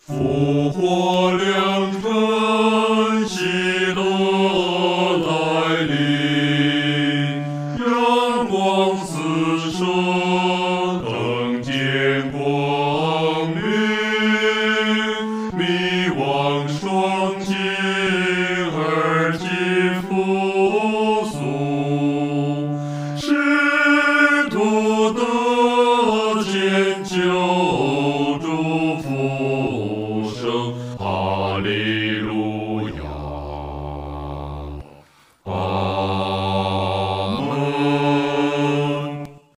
复活良辰，喜乐来临，阳光四射，灯见光明，迷惘双肩。